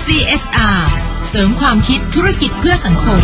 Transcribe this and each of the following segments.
CSR เสริมความคิดธุรกิจเพื่อสังคม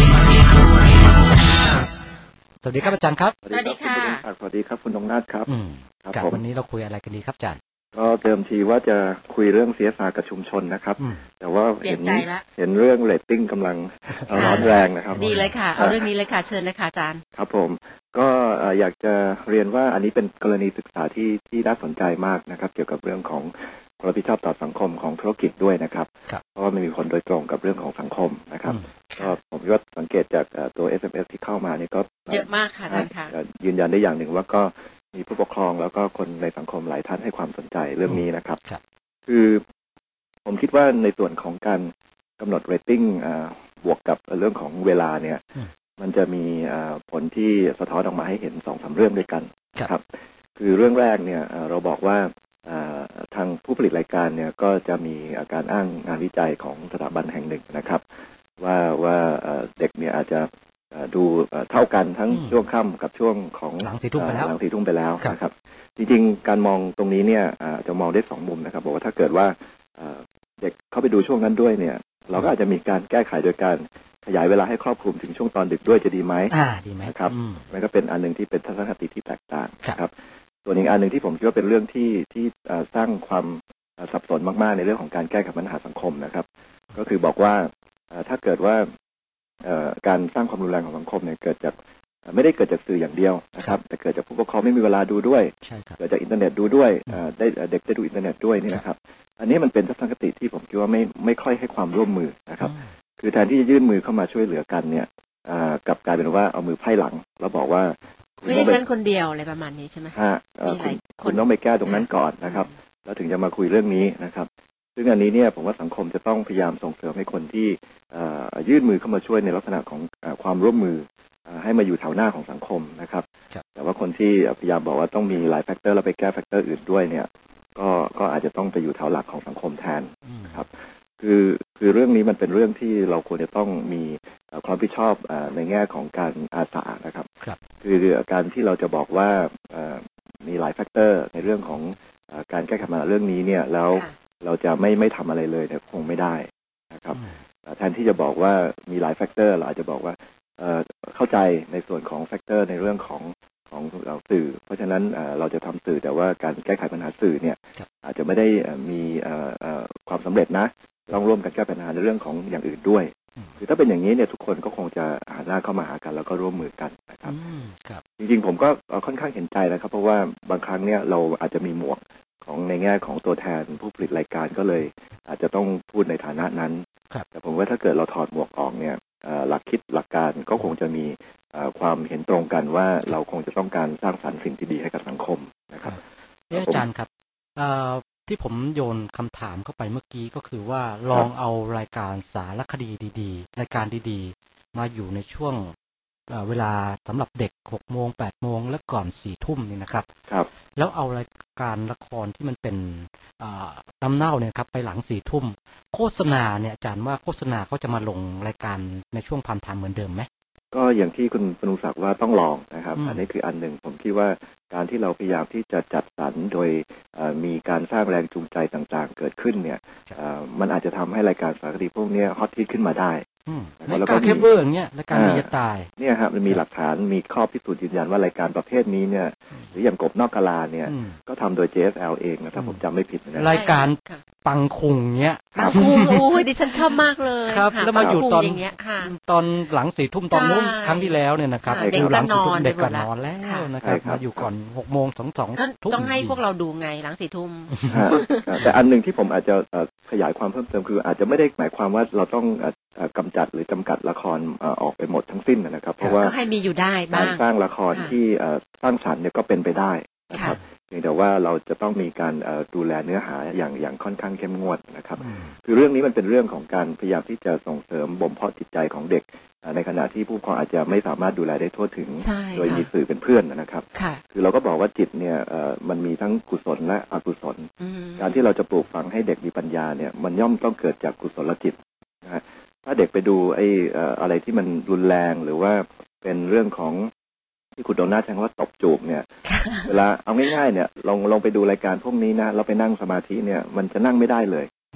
สวัสดีครับอาจารย์ครับสวัสดีค่ะสวัสดีครับคุณนงนาถครับครับวันนี้เราคุยอะไรกันดีครับอาจารย์ก็เดิมทีว่าจะคุยเรื่อง CSR กับชุมชนนะครับแต่ว่าเห็นเรื่องเรตติ้งกำลังร้อนแรงนะครับดีเลยค่ะเอาเรื่องนี้เลยค่ะเชิญเลยค่ะอาจารย์ครับผมก็อยากจะเรียนว่าอันนี้เป็นกรณีศึกษาที่น่าสนใจมากนะครับเกี่ยวกับเรื่องของความรับผิดชอบต่อสังคมของธุรกิจด้วยนะครับเพราะว่ามันมีผลโดยตรงกับเรื่องของสังคมนะครับก็ผมว่าสังเกตจากตัว SMS ที่เข้ามานี่ก็เยอะมากค่ะอาจารย์ค่ะยืนยันได้อย่างหนึ่งว่าก็มีผู้ปกครองแล้วก็คนในสังคมหลายท่านให้ความสนใจเรื่องนี้นะครับคือผมคิดว่าในส่วนของการกำหนดเรตติ้งบวกกับเรื่องของเวลาเนี่ยมันจะมีผลที่สะท้อนออกมาให้เห็น 2-3 เรื่องด้วยกันครับคือเรื่องแรกเนี่ยเราบอกว่าทางผู้ผลิตรายการเนี่ยก็จะมีการอ้างงานวิจัยของสถาบันแห่งหนึ่งนะครับว่าเด็กเนี่ยอาจจะดูเท่ากันทั้งช่วงค่ำกับช่วงของหลัง4 ทุ่มไปแล้วนะครับจริงๆการมองตรงนี้เนี่ยจะมองได้2 มุมนะครับบอกว่าถ้าเกิดว่าเด็กเข้าไปดูช่วงนั้นด้วยเนี่ยเราก็อาจจะมีการแก้ไขโดยการขยายเวลาให้ครอบคลุมถึงช่วงตอนดึกด้วยจะดีไหมดีไหมครับมันก็เป็นอันนึงที่เป็นทัศนคติที่แตกต่างครับส่วนอีกอันนึงที่ผมคิดว่าเป็นเรื่องที่สร้างความสับสนมากๆในเรื่องของการแก้ไขปัญหาสังคมนะครับก็คือบอกว่าถ้าเกิดว่าการสร้างความรุนแรงของสังคมเนี่ยเกิดจากไม่ได้เกิดจากสื่ออย่างเดียวนะครับแต่เกิดจากผู้ปกครองไม่มีเวลาดูด้วยเกิดจากอินเทอร์เน็ตดูด้วยได้เด็กได้ดูอินเทอร์เน็ตด้วยนี่นะครับอันนี้มันเป็นทัศนคติที่ผมคิดว่าไม่ค่อยให้ความร่วมมือนะครับคือแทนที่จะยื่นมือเข้ามาช่วยเหลือกันเนี่ยกลับกลายเป็นว่าเอามือไพ่หลังแล้วบอกว่าไม่ใช่ฉันคนเดียวอะไรประมาณนี้ใช่ไหมมีหลายคนคุณต้องไปแก้ตรงนั้นก่อนนะครับแล้วถึงจะมาคุยเรื่องนี้นะครับซึ่งอันนี้เนี่ยผมว่าสังคมจะต้องพยายามส่งเสริมให้คนที่ยื่นมือเข้ามาช่วยในลักษณะของความร่วมมือให้มาอยู่แถวหน้าของสังคมนะครับแต่ว่าคนที่พยายามบอกว่าต้องมีหลายแฟกเตอร์แล้วไปแก้แฟกเตอร์อื่นด้วยเนี่ยก็อาจจะต้องไปอยู่แถวหลักของสังคมแทนครับคือเรื่องนี้มันเป็นเรื่องที่เราควรจะต้องมีความรับผิดชอบในแง่ของการอาสานะครับคือการที่เราจะบอกว่ามีหลายแฟกเตอร์ในเรื่องของการแก้ไขปัญหาเรื่องนี้เนี่ยแล้วเราจะไม่ทำอะไรเลยเนี่ยคงไม่ได้นะครับแทนที่จะบอกว่ามีหลายแฟกเตอร์เราอาจจะบอกว่าเข้าใจในส่วนของแฟกเตอร์ในเรื่องของเราสื่อเพราะฉะนั้นเราจะทำสื่อแต่ว่าการแก้ไขปัญหาสื่อเนี่ยอาจจะไม่ได้มีความสำเร็จนะต้องร่วมกันแก้ปัญหาในเรื่องของอย่างอื่นด้วยคือถ้าเป็นอย่างนี้เนี่ยทุกคนก็คงจะหาหน้าเข้ามาหากันแล้วก็ร่วมมือกันนะครับจริงๆผมก็ค่อนข้างเห็นใจนะครับเพราะว่าบางครั้งเนี่ยเราอาจจะมีหมวกของในแง่ของตัวแทนผู้ผลิตรายการก็เลยอาจจะต้องพูดในฐานะนั้นแต่ผมว่าถ้าเกิดเราถอดหมวกออกเนี่ยหลักคิดหลักการก็คงจะมีความเห็นตรงกันว่าเราคงจะต้องการสร้างสรรค์สิ่งที่ดีให้กับสังคมนะครับอาจารย์ครับที่ผมโยนคำถามเข้าไปเมื่อกี้ก็คือว่าลองเอารายการสารคดีดีๆรายการดีๆมาอยู่ในช่วงเวลาสำหรับเด็ก 6 โมง 8 โมงและก่อน 4 ทุ่มนี่นะครับแล้วเอารายการละครที่มันเป็นน้ำเน่าเนี่ยครับไปหลัง 4 ทุ่มโฆษณาเนี่ยอาจารย์ว่าโฆษณาเขาจะมาลงรายการในช่วงพามไทม์เหมือนเดิมไหมก็อย่างที่คุณปนุศักดิ์ว่าต้องลองนะครับอันนี้คืออันหนึ่งผมคิดว่าการที่เราพยายามที่จะจัดสรรโดยมีการสร้างแรงจูงใจต่างๆเกิดขึ้นเนี่ยมันอาจจะทำให้รายการสารคดีพวกนี้ฮอตฮิตขึ้นมาได้รายการเคเบิลเนี่ยรายการดีจะตายเนี่ยครับมันมีหลักฐานมีข้อพิสูจน์ยืนยันว่ารายการประเภทนี้เนี่ยหรืออย่างกบนอกกาลาเนี่ยก็ทำโดย JSL เองนะถ้าผมจำไม่ผิดนะรายการปังคุงเนี้ยปังคุงโอ้ยดิฉันชอบมากเลยครับแล้วมาอยู่ตอนหลัง 4 ทุ่มตอนนู้นครั้งที่แล้วเนี่ยนะครับเด็กก็นอนเด็กก็นอนแล้วนะครับมาอยู่ก่อน 6 โมง 2 ทุ่มต้องให้พวกเราดูไงหลัง 4 ทุ่มแต่อันนึงที่ผมอาจจะขยายความเพิ่มเติมคืออาจจะไม่ได้หมายความว่าเราต้องกำจัดหรือจำกัดละครออกไปหมดทั้งสิ้นนะครับเพราะว่าให้มีอยู่ได้บ้างการสร้างละครที่สร้างสรรค์เนี่ยก็เป็นไปได้นะครับเพียงแต่ว่าเราจะต้องมีการดูแลเนื้อหาอย่างค่อนข้างเข้มงวดนะครับคือเรื่องนี้มันเป็นเรื่องของการพยายามที่จะส่งเสริมบ่มเพาะจิตใจของเด็กในขณะที่ผู้ปกครองอาจจะไม่สามารถดูแลได้ทั่วถึงโดยมีสื่อเป็นเพื่อนนะครับคือเราก็บอกว่าจิตเนี่ยมันมีทั้งกุศลและอกุศลการที่เราจะปลูกฝังให้เด็กมีปัญญาเนี่ยมันย่อมต้องเกิดจากกุศลจิตนะถ้าเด็กไปดูอะไรที่มันรุนแรงหรือว่าเป็นเรื่องของที่คุณโดนัทใช้คำว่าตบจูบเนี่ยเวลาเอาง่ายๆเนี่ยลองไปดูรายการพวกนี้นะเราไปนั่งสมาธิเนี่ยมันจะนั่งไม่ได้เลยนะครับ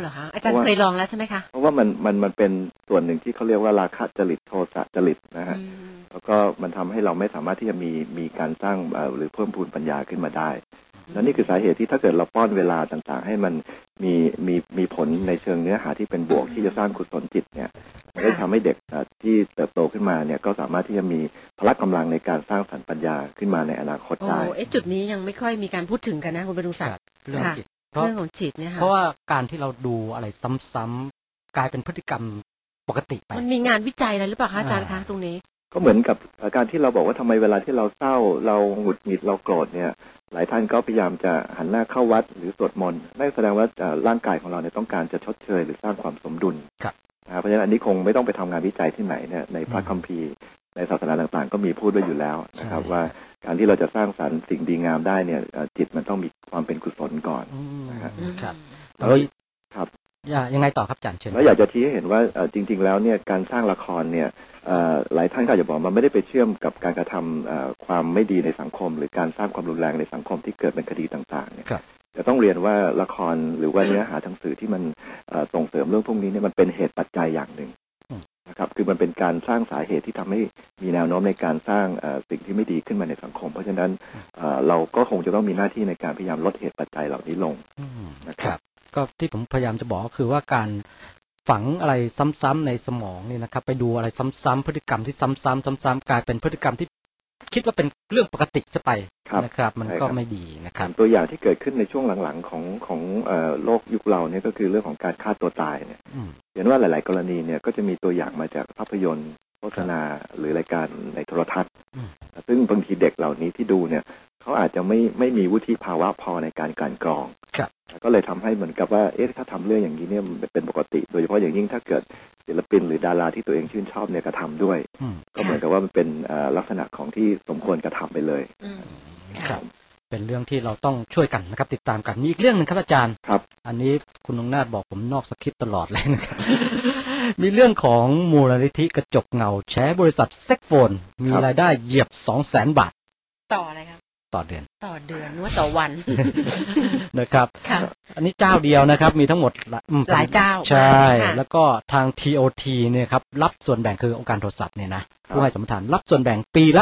รอคะอาจารย์เคยลองแล้วใช่ไหมคะเพราะว่ามันเป็นส่วนหนึ่งที่เขาเรียกว่าราคะจริตโทสะจริตนะฮะแล้วก็มันทำให้เราไม่สามารถที่จะมีการสร้างหรือเพิ่มพูนปัญญาขึ้นมาได้และนี่คือสาเหตุที่ถ้าเกิดเราป้อนเวลาต่างๆให้มันมีผลในเชิงเนื้อหาที่เป็นบวกที่จะสร้างกุศลจิตเนี่ยมันได้ทำให้เด็กที่เติบโตขึ้นมาเนี่ยก็สามารถที่จะมีพละกำลังในการสร้างสรรค์ปัญญาขึ้นมาในอนาคตได้จุดนี้ยังไม่ค่อยมีการพูดถึงกันนะคุณบรรลุศักดิ์เรื่องของจิตเนี่ยค่ะเพราะว่าการที่เราดูอะไรซ้ำๆกลายเป็นพฤติกรรมปกติไปมันมีงานวิจัยอะไรหรือเปล่าคะอาจารย์คะตรงนี้ก็เหมือนกับการที่เราบอกว่าทำไมเวลาที่เราเศร้าเราหงุดหงิดเราโกรธเนี่ยหลายท่านก็พยายามจะหันหน้าเข้าวัดหรือสวดมนต์นั่นแสดงว่าร่างกายของเราเนี่ยต้องการจะชดเชยหรือสร้างความสมดุลเพราะฉะนั้นอันนี้คงไม่ต้องไปทำงานวิจัยที่ไหนเนี่ยในพระคัมภีร์ในศาสนาต่างๆก็มีพูดไว้อยู่แล้วนะครับว่าการที่เราจะสร้างสรรค์สิ่งดีงามได้เนี่ยจิตมันต้องมีความเป็นกุศลก่อนนะครับแล้วครับยังไงต่อครับอาจารย์เชิญแล้วอยากจะชี้ให้เห็นว่าจริงๆแล้วเนี่ยการสร้างละครเนี่ยหลายท่านก็อาจจะบอกมันไม่ได้ไปเชื่อมกับการกระทำความไม่ดีในสังคมหรือการสร้างความรุนแรงในสังคมที่เกิดเป็นคดีต่างๆเนี่ยจะต้องเรียนว่าละครหรือว่าเนื้อหาทางสื่อที่มันส่งเสริมเรื่องพวกนี้เนี่ยมันเป็นเหตุปัจจัยอย่างหนึ่งนะครับคือมันเป็นการสร้างสาเหตุที่ทำให้มีแนวโน้มในการสร้างสิ่งที่ไม่ดีขึ้นมาในสังคมเพราะฉะนั้นเราก็คงจะต้องมีหน้าที่ในการพยายามลดเหตุปัจจัยเหล่านี้ลงนะครับก็ที่ผมพยายามจะบอกก็คือว่าการฝังอะไรซ้ำๆในสมองนี่นะครับไปดูอะไรซ้ำๆพฤติกรรมที่ซ้ำๆกลายเป็นพฤติกรรมที่คิดว่าเป็นเรื่องปกติซะไปนะครับมันก็ไม่ดีนะครับตัวอย่างที่เกิดขึ้นในช่วงหลังๆของโลกยุคเราเนี่ยก็คือเรื่องของการฆ่าตัวตายเนี่ยเห็นว่าหลายๆกรณีเนี่ยก็จะมีตัวอย่างมาจากภาพยนตร์โฆษณาหรือรายการในโทรทัศน์ซึ่งบางทีเด็กเหล่านี้ที่ดูเนี่ยเขาอาจจะไม่มีวุฒิภาวะพอในการกลั่นกรองก็เลยทำให้เหมือนกับว่าถ้าทำเรื่องอย่างนี้เนี่ยเป็นปกติโดยเฉพาะอย่างยิ่งถ้าเกิดศิลปินหรือดาราที่ตัวเองชื่นชอบเนี่ยกระทำด้วยก็เหมือนกับว่ามันเป็นลักษณะของที่สมควรกระทำไปเลยครับเป็นเรื่องที่เราต้องช่วยกันนะครับติดตามกันมีอีกเรื่องนึงครับอาจารย์ครับอันนี้คุณนงนาถบอกผมนอกสคริปต์ตลอดเลยนะครับ มีเรื่องของมูลนิธิกระจกเงาแชร์บริษัทเซ็กโฟนมีรายได้เหยียบ 200,000 บาทต่ออะไรครับต่อเดือนหรือว่าต่อวันนะครับอันนี้เจ้าเดียวนะครับมีทั้งหมดหลายเจ้าใช่แล้วก็ทาง TOT เนี่ยครับรับส่วนแบ่งคือองค์การโทรศัพท์เนี่ยนะผู้ให้สัมปทานรับส่วนแบ่งปีละ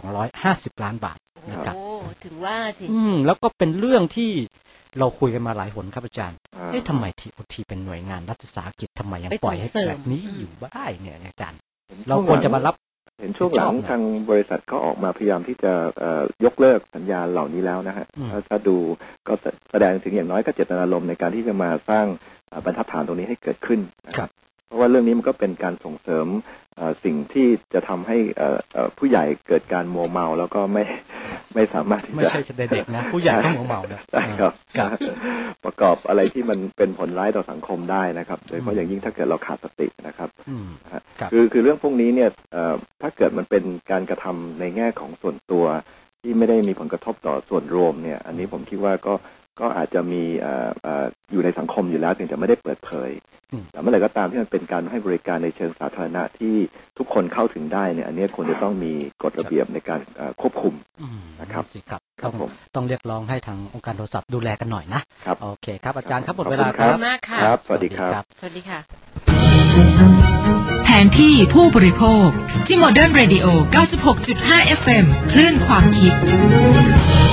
250 ล้านบาทนะครับถึงว่าสิแล้วก็เป็นเรื่องที่เราคุยกันมาหลายหนครับอาจารย์ทำไม TOT เป็นหน่วยงานรัฐวิสาหกิจทำไมยังปล่อยให้แบบนี้อยู่ได้เนี่ยอาจารย์เราควรจะมารับเห็นช่วงหลังทางบริษัทก็ออกมาพยายามที่จะยกเลิกสัญญาเหล่านี้แล้วนะฮะถ้าดูก็แสดงถึงอย่างน้อยก็เจตนารมณ์ในการที่จะมาสร้างบรรทัดฐานตรงนี้ให้เกิดขึ้นเพราะว่าเรื่องนี้มันก็เป็นการส่งเสริมสิ่งที่จะทำให้ผู้ใหญ่เกิดการมัวเมาแล้วก็ไม่สามารถที่จะไม่ใช่เด็กนะผู้ใหญ่ก็มัวเมานะใช่ครับประกอบอะไรที่มันเป็นผลร้ายต่อสังคมได้นะครับโดยเฉพาะอย่างยิ่งถ้าเกิดเราขาดสตินะครับคือเรื่องพวกนี้เนี่ยถ้าเกิดมันเป็นการกระทำในแง่ของส่วนตัวที่ไม่ได้มีผลกระทบต่อส่วนรวมเนี่ยอันนี้ผมคิดว่าก็อาจจะมีอยู่ในสังคมอยู่แล้วเพียงแต่ไม่ได้เปิดเผยแต่เมื่อไหร่ก็ตามที่มันเป็นการให้บริการในเชิงสาธารณะที่ทุกคนเข้าถึงได้เนี่ยอันนี้ควรจะต้องมีกฎระเบียบในการควบคุมนะครับสิครับต้องเรียกร้องให้ทางองค์การโทรศัพท์ดูแลกันหน่อยนะครับโอเคครับอาจารย์ครับหมดเวลาครับมากค่ะครับสวัสดีครับสวัสดีค่ะแผนที่ผู้บริโภคที่ Modern Radio 96.5 FM คลื่นความคิด